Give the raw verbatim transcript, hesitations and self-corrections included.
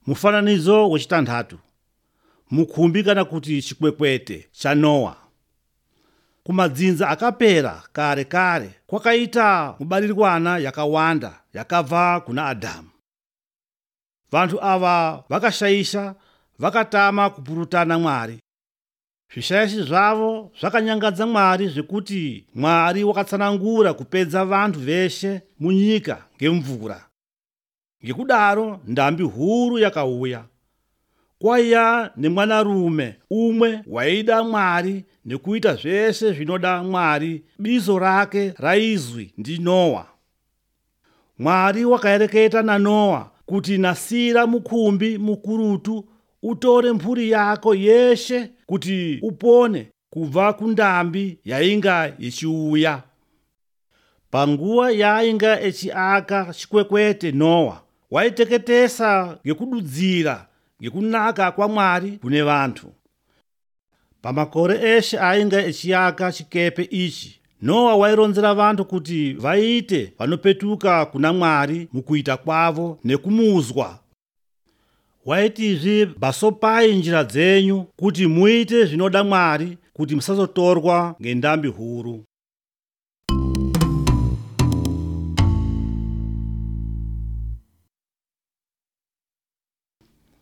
Mufananizo wechitanthatu. Mukhumbi kana kuti chikwekwete cha Nowa. Kumadzinza akapera kare kare kwakaita mubalirwana yakawanda yakabva kuna Adamu. Vanthu ava vakashayisha, vakatama kupurutana Mwari. Zvishayishi zvavo zvakanyangadza Mwari zvekuti Mwari wakatsanangura kupedza vanthu veshe munyika ngemvura. Ngekudaro ndambi huru yakauya. Kwaiya nemwanarume umwe waida Mwari nekuita zveshe zvinoda Mwari. Bizo rake raizwi ndi Nowa. Mwari wakaereketa na Nowa kuti nasira mukhumbi mukurutu utore mphuri yako yeshe kuti upone kubva kundambi yainga ichiuya. Panguwa yainga echiaka chikwekwete Nowa waiteketesa ngekududzira ngekunaka kwa Mwari kune vanthu. Pamakore eshe ainga echiaka chikepe ichi, Nowa waironzera vanthu kuti vaite vanopetuka kuna Mwari mukuita kwavo nekumuzwa. Waitizve basopai njira dzenyu kuti muite zvinoda Mwari kuti musazotorwa ngendambi huru.